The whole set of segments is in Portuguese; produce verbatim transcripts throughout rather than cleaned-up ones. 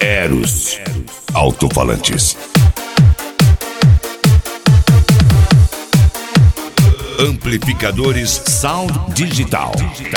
Eros Alto-falantes. Amplificadores Sound Digital.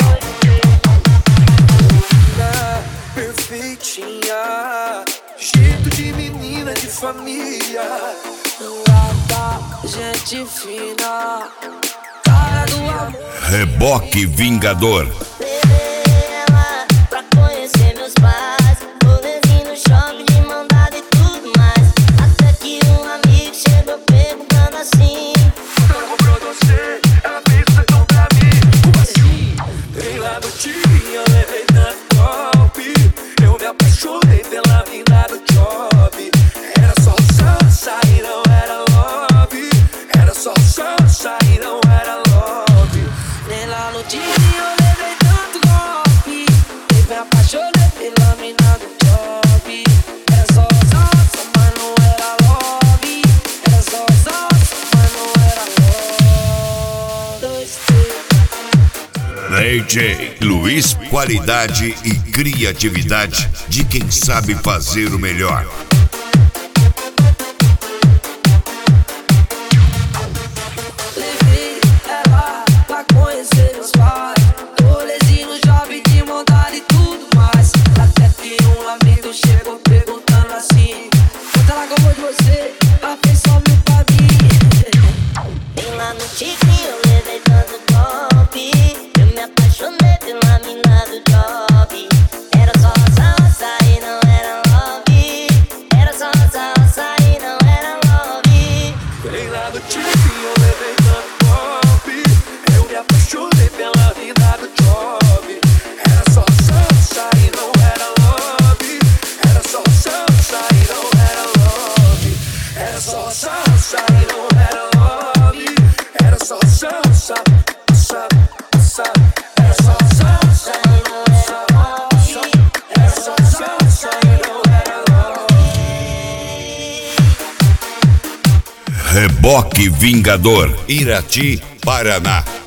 Perfeitinha, jeito de menina de família. Não há gente fina, cara do amor. Reboque Vingador. Levei ela pra conhecer meus pais. Rolezinho no shopping de mão dada e tudo mais. Até que um amigo chegou perguntando assim: eu comprou você, ela fez o sertão pra mim. Como assim? Vem lá no time, eu levei tanto golpe. Eu me apaixonei pela mina do job. Era só salsa e não era love. Era só salsa e não era love. Vem lá no time, eu levei tanto golpe. Eu me apaixonei pela mina do job. Era só salsa, mas não era love. Era só salsa, mas não era love. Dois, três. D J Luiz, qualidade e criatividade de quem sabe fazer o melhor. Levei ela pra conhecer meus pais. Rolezinho no job de montar e tudo mais. Até que um amigo chegou perguntando assim: quanto ela gostou de você? Ela fez só mil pra mim. vem lá no tigre, eu levei tanto golpe. Eu me apaixonei pela mina do job. Era só salsa e não era love. Era só salsa e não era love. Vem lá do time, eu levei tanto golpe. Eu me apaixonei pela mina do job. Era só salsa e não era love. Era só salsa e não era love. Era só salsa e não era love. Era só salsa, salsa, salsa. Era só salsa e não era love. Era só salsa e não era love. Reboque Vingador, Irati, Paraná.